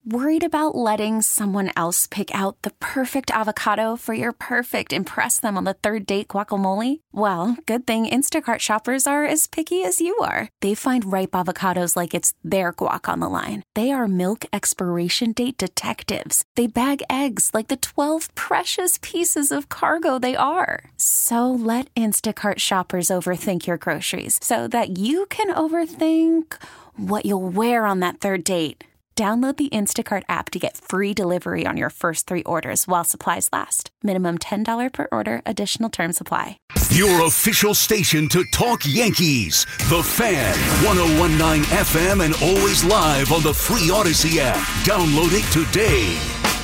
Worried about letting someone else pick out the perfect avocado for your perfect impress them on the third date guacamole? Well, good thing Instacart shoppers are as picky as you are. They find ripe avocados like it's their guac on the line. They are milk expiration date detectives. They bag eggs like the 12 precious pieces of cargo they are. So let Instacart shoppers overthink your groceries so that you can overthink what you'll wear on that third date. Download the Instacart app to get free delivery on your first 3 orders while supplies last. Minimum $10 per order. Additional terms apply. Your official station to talk Yankees. The Fan, 101.9 FM and always live on the free Odyssey app. Download it today.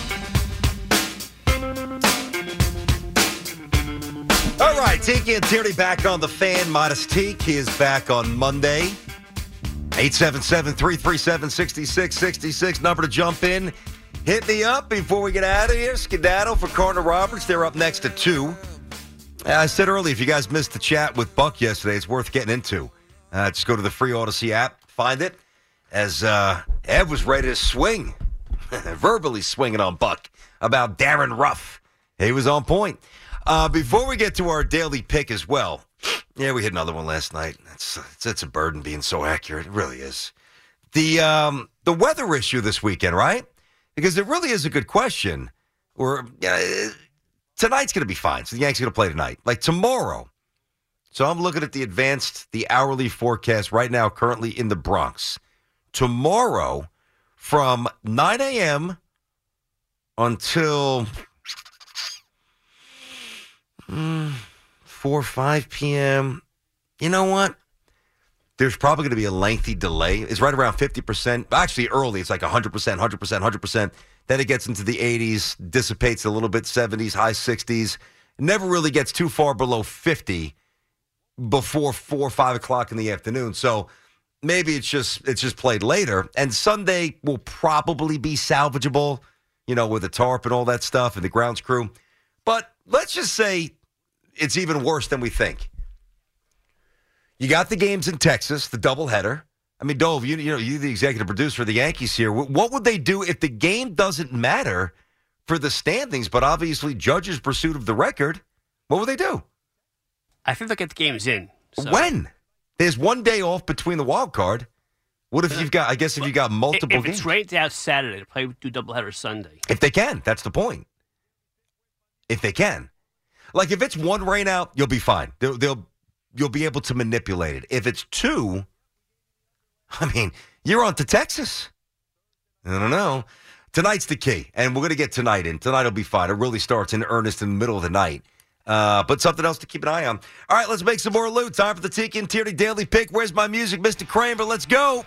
All right, Tiki and Tierney back on the Fan. Modest Teak, he is back on Monday. 877-337-6666, number to jump in. Hit me up before we get out of here. Skedaddle for Cardinal Roberts. They're up next at 2. I said earlier, if you guys missed the chat with Buck yesterday, it's worth getting into. Just go to the free Odyssey app, find it, as Ed was ready to swing, verbally swinging on Buck about Darren Ruff. He was on point. Before we get to our daily pick as well, yeah, we hit another one last night. It's a burden being so accurate. It really is. The weather issue this weekend, right? Because it really is a good question. Tonight's going to be fine. So the Yankees are going to play tonight. Like tomorrow. So I'm looking at the hourly forecast right now, currently in the Bronx. Tomorrow, from 9 a.m. until 4 or 5 p.m. You know what? There's probably going to be a lengthy delay. It's right around 50%. Actually, early, it's like 100%, 100%. Then it gets into the 80s, dissipates a little bit, 70s, high 60s. Never really gets too far below 50 before 4 or 5 o'clock in the afternoon. So maybe it's just played later. And Sunday will probably be salvageable, with the tarp and all that stuff and the grounds crew. But let's just say it's even worse than we think. You got the games in Texas, the doubleheader. I mean, Dove, you're the executive producer of the Yankees here. What would they do if the game doesn't matter for the standings, but obviously Judge's pursuit of the record? What would they do? I think they'll get the games in. So. When? There's one day off between the wild card. What if you've got, if you got multiple games? If it's rained out Saturday, to do doubleheader Sunday. If they can, that's the point. If they can. Like, if it's one rain out, you'll be fine. You'll be able to manipulate it. If it's 2, you're on to Texas. I don't know. Tonight's the key, and we're going to get tonight in. Tonight will be fine. It really starts in earnest in the middle of the night. But something else to keep an eye on. All right, let's make some more loot. Time for the Tiki and Tierney Daily Pick. Where's my music, Mr. Kramer? Let's go.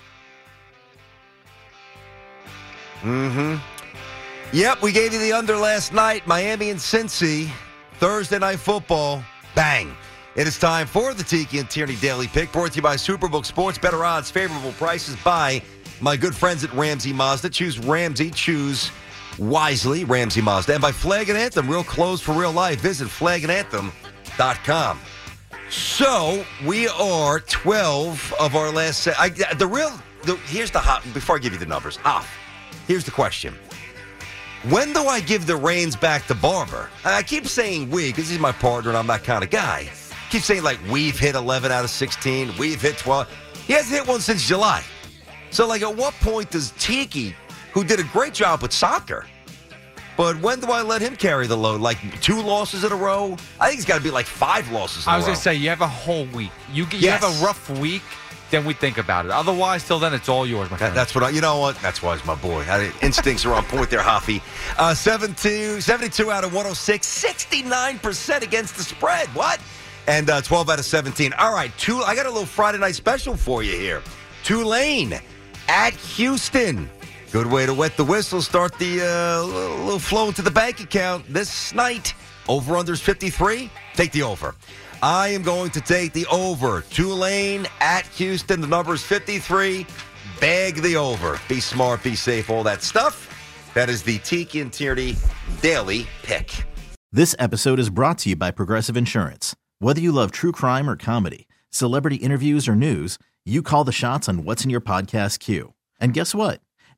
Yep, we gave you the under last night. Miami and Cincy. Thursday Night Football. Bang. It is time for the Tiki and Tierney Daily Pick, brought to you by Superbook Sports. Better odds, favorable prices by my good friends at Ramsey Mazda. Choose Ramsey. Choose wisely, Ramsey Mazda. And by Flag and Anthem, real clothes for real life. Visit flagandanthem.com. So, we are 12 of our last set. Here's the hot, before I give you the numbers. Here's the question. When do I give the reins back to Barber? I keep saying we, because he's my partner and I'm that kind of guy. I keep saying, we've hit 11 out of 16. We've hit 12. He hasn't hit one since July. So, at what point does Tiki, who did a great job with soccer, but when do I let him carry the load? 2 losses in a row? I think it's got to be 5 losses in a row. I was going to say, you have a whole week. You have a rough week, then we think about it. Otherwise, till then, it's all yours, my friend. That's what you know what? That's why he's my boy. Instincts are on point there, Hoffy. 72 out of 106, 69% against the spread. What? And 12 out of 17. All right, I got a little Friday night special for you here. Tulane at Houston. Good way to wet the whistle. Start the little flow into the bank account this night. Over-unders 53. Take the over. I am going to take the over. Tulane at Houston. The number is 53. Bag the over. Be smart, be safe, all that stuff. That is the Tiki and Tierney Daily Pick. This episode is brought to you by Progressive Insurance. Whether you love true crime or comedy, celebrity interviews or news, you call the shots on what's in your podcast queue. And guess what?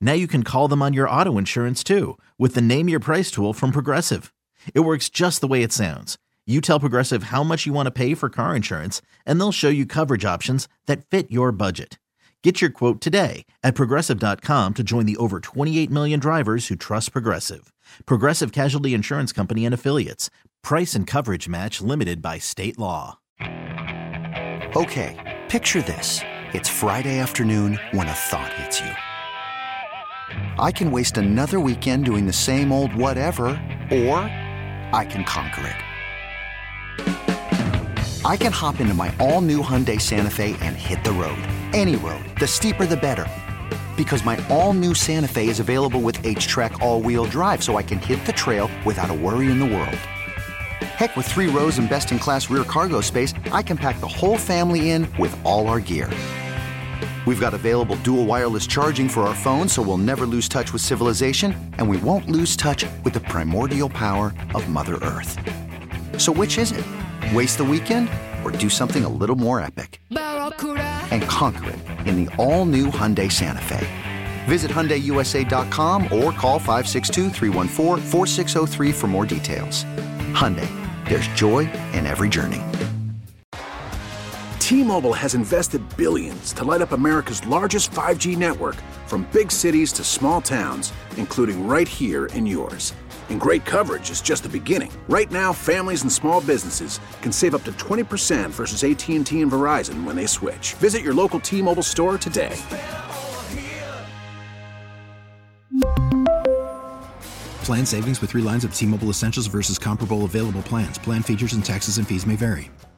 Now you can call them on your auto insurance too with the Name Your Price tool from Progressive. It works just the way it sounds. You tell Progressive how much you want to pay for car insurance, and they'll show you coverage options that fit your budget. Get your quote today at Progressive.com to join the over 28 million drivers who trust Progressive. Progressive Casualty Insurance Company and Affiliates. Price and coverage match limited by state law. Okay, picture this. It's Friday afternoon when a thought hits you. I can waste another weekend doing the same old whatever, or I can conquer it. I can hop into my all-new Hyundai Santa Fe and hit the road. Any road. The steeper, the better. Because my all-new Santa Fe is available with H-Track all-wheel drive, so I can hit the trail without a worry in the world. Heck, with 3 rows and best-in-class rear cargo space, I can pack the whole family in with all our gear. We've got available dual wireless charging for our phones, so we'll never lose touch with civilization, and we won't lose touch with the primordial power of Mother Earth. So which is it? Waste the weekend or do something a little more epic? And conquer it in the all-new Hyundai Santa Fe. Visit HyundaiUSA.com or call 562-314-4603 for more details. Hyundai, there's joy in every journey. T-Mobile has invested billions to light up America's largest 5G network, from big cities to small towns, including right here in yours. And great coverage is just the beginning. Right now, families and small businesses can save up to 20% versus AT&T and Verizon when they switch. Visit your local T-Mobile store today. Plan savings with 3 lines of T-Mobile Essentials versus comparable available plans. Plan features and taxes and fees may vary.